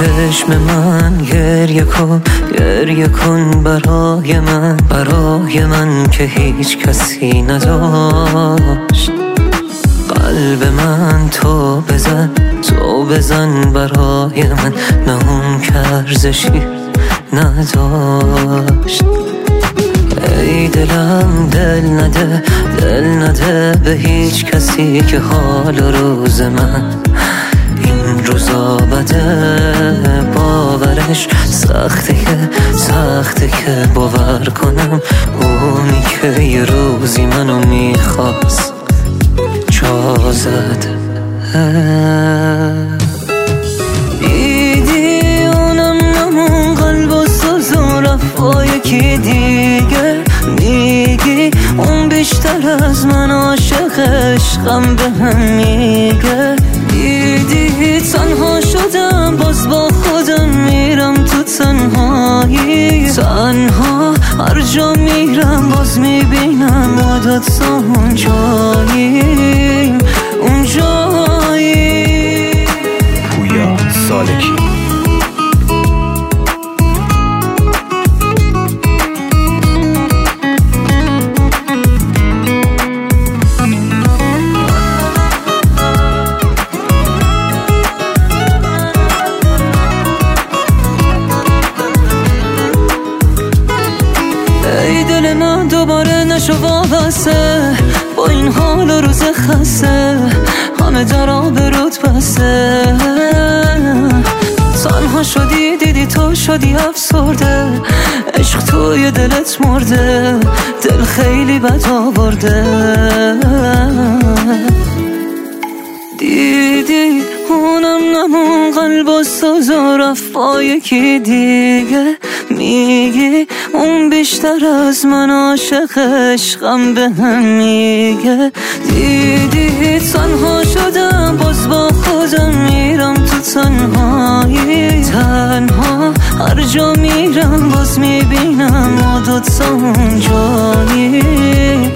چشم من گریه کن برای من که هیچ کسی نداشت. قلب من تو بزن برای من، نه اون که ارزشی نداشت. ای دلم دل نده به هیچ کسی که حال روز من این روزا بده. باورش سخته که باور کنم اونی که یه روزی منو میخواست جا زده. دیدی اونم نمون قلب و سوز و رفت یکی دیگه. میگی اون بیشتر از من عاشق عشقم به هم میگه. دیدی تنها شدم باز با خودم میرم تو تنهایی. تنها هر جا میرم باز میبینم عادت اون جایی پویا سالکی. ای دل من دوباره نشو وابسته با این حال و روز خسته، همه در آبروت بسته. تنها شدی دیدی تو شدی افسرده، عشق توی دلت مرده، دل خیلی بد آورده. دیدی اونم نمون قلب و سوز و رفت با یکی دیگه. میگی اون بیشتر از من عاشق عشقم به هم میگه. دیدی تنها شدم باز با خودم میرم تو تنهایی. تنها هر جا میرم باز میبینم عادت اون جایی